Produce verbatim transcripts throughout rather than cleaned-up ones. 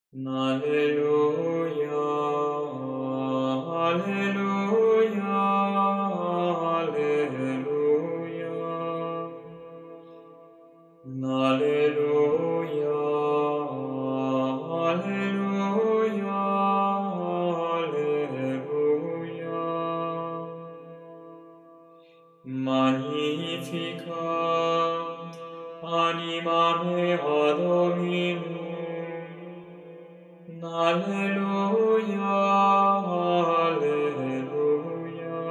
Alleluia, alleluia, alleluia. Alleluia, alleluia, alleluia. Magnificat anima mea Dominum. Alleluia, alleluia.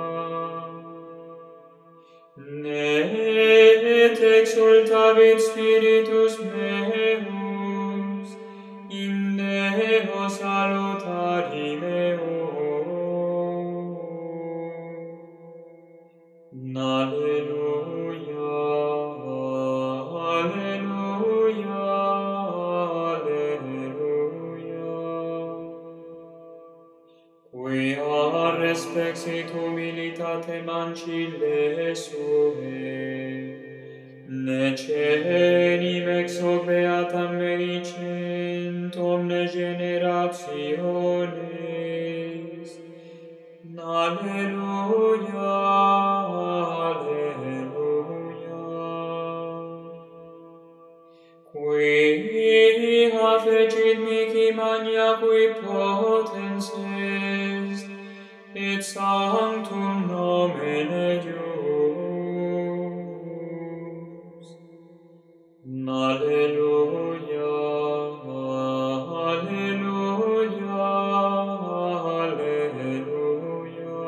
Ne et exultavit spiritus meus in Deo salutari meo. Alleluia, alleluia, alleluia. Quia respexit humilitate mancille sue, necenim ex hoc beatam medicent omne generationes. Alleluia, alleluia. Quia fecit mihi maniacui potens est, et sanctum nomen eius. Alleluia, alleluia, alleluia.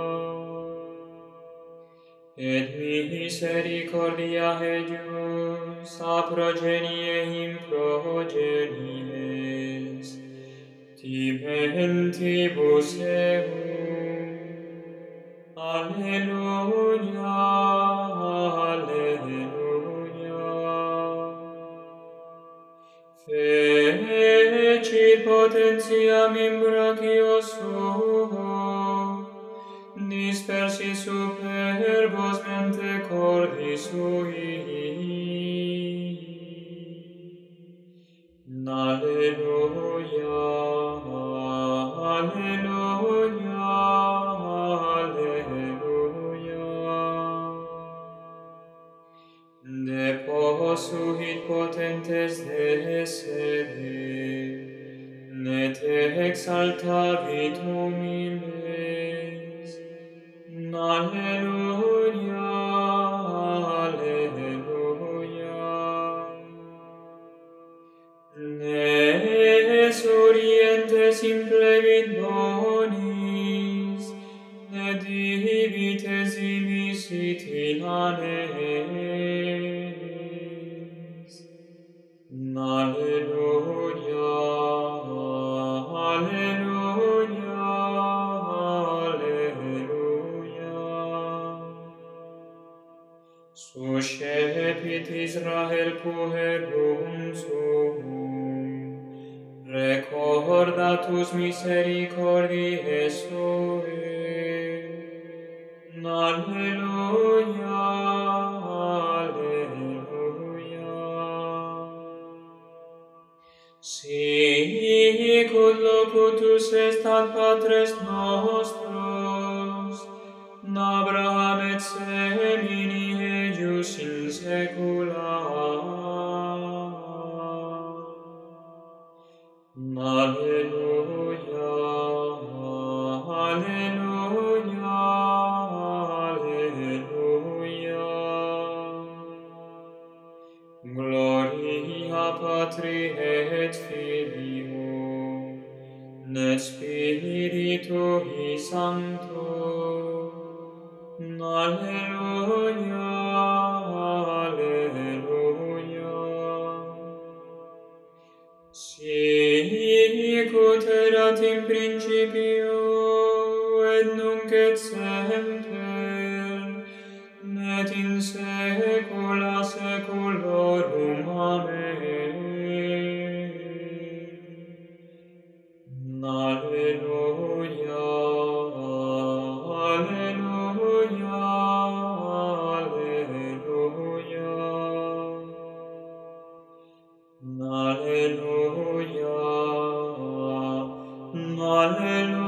Et misericordia eius a progenie in progenies, timentibus eum. Alleluia, alleluia. Fecit potentiam in brachio suo, dispersi superbos mente cordi sui. Alleluia, alleluia, alleluia. Deposuit potentes de sede, net exaltavit humiles. Alleluia, alleluia. Ne sorientes implevit bonis, et divit eximisit in anes. Alleluia, alleluia, alleluia. Suscepit Israel puerum suum, recordatus misericordiae suae. Alleluia, alleluia. Sic ut locutus est ad patres nostros, Abraham et semini eius in saecula. Alleluia, alleluia, alleluia. Gloria Patri et Filio, et Spiritui Sancto. Alleluia, alleluia. Sic ut erat in principio, et nunc et semper, et in saecula saeculorum. Amen. Alleluia, alleluia, alleluia. Alleluia, Alleluia.